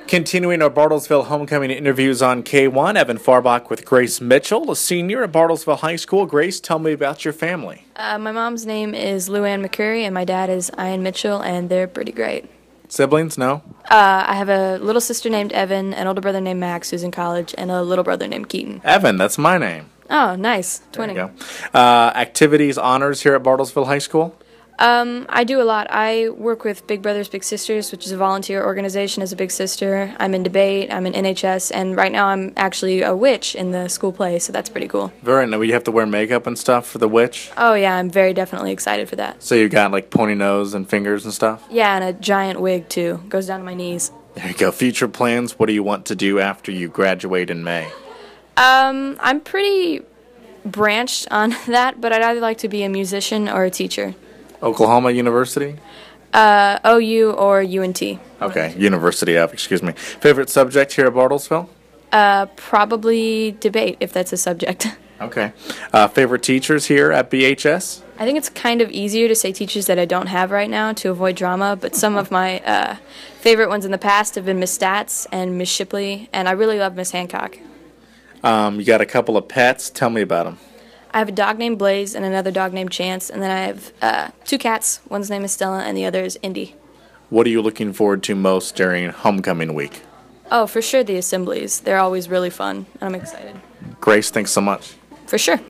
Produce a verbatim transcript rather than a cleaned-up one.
Continuing our Bartlesville homecoming interviews on K one, Evan Farbach with Grace Mitchell, a senior at Bartlesville High School. Grace, tell me about your family. Uh, my mom's name is Luann McCurry, and my dad is Ian Mitchell, and they're pretty great. Siblings? No? Uh, I have a little sister named Evan, an older brother named Max, who's in college, and a little brother named Keaton. Evan, that's my name. Oh, nice. Twinning. There you go. Uh, activities, honors here at Bartlesville High School? Um, I do a lot. I work with Big Brothers Big Sisters, which is a volunteer organization as a big sister. I'm in debate, I'm in N H S, and right now I'm actually a witch in the school play, so that's pretty cool. Very nice. You have to wear makeup and stuff for the witch? Oh yeah, I'm very definitely excited for that. So you got like pony nose and fingers and stuff? Yeah, and a giant wig too. Goes down to my knees. There you go. Future plans. What do you want to do after you graduate in May? Um, I'm pretty branched on that, but I'd either like to be a musician or a teacher. Oklahoma University? Uh, O U or U N T. Okay, University of, excuse me. Favorite subject here at Bartlesville? Uh, probably debate, if that's a subject. Okay. Uh, favorite teachers here at B H S? I think it's kind of easier to say teachers that I don't have right now to avoid drama, but some of my uh, favorite ones in the past have been Miss Stats and Miss Shipley, and I really love Miss Hancock. Um, you got a couple of pets. Tell me about them. I have a dog named Blaze and another dog named Chance, and then I have uh, two cats. One's name is Stella, and the other is Indy. What are you looking forward to most during homecoming week? Oh, for sure the assemblies. They're always really fun, and I'm excited. Grace, thanks so much. For sure.